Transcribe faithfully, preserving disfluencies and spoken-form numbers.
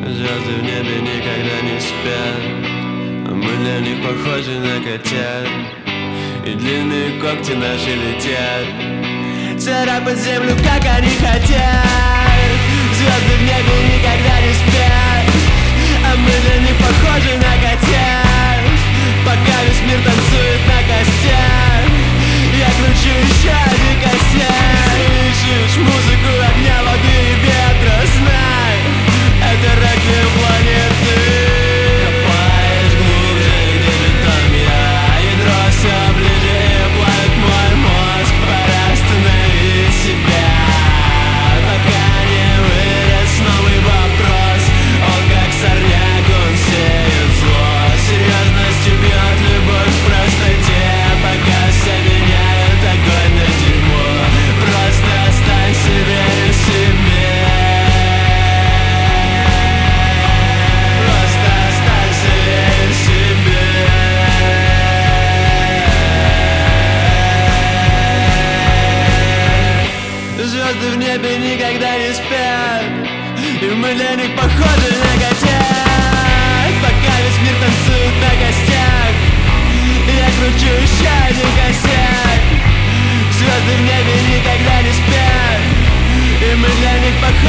Звезды в небе никогда не спят, а мы для них похожи на котят. И длинные когти наши летят царапать землю, как они хотят. Звезды в небе никогда не спят, а мы для них похожи на котят. Пока весь мир танцует на костях, я кручу еще один косяк. Слышишь музыку огня, воды и ветра, знай, это реквием планеты. Копаешь глубже, где же там я? Ядро все ближе и плавит мой мозг. Пора остановить себя, пока не вырос новый вопрос. Он как сорняк, он сеет зло. Серьезностью бьет любовь в простоте, пока все меняют огонь на дерьмо. Просто останься верен себе. Просто останься верен себе. Звезды в небе никогда не спят, и мы для них похожи на котят. Пока весь мир танцует на костях, я кручу еще один косяк. Звезды в небе никогда не спят, и мы для них похожи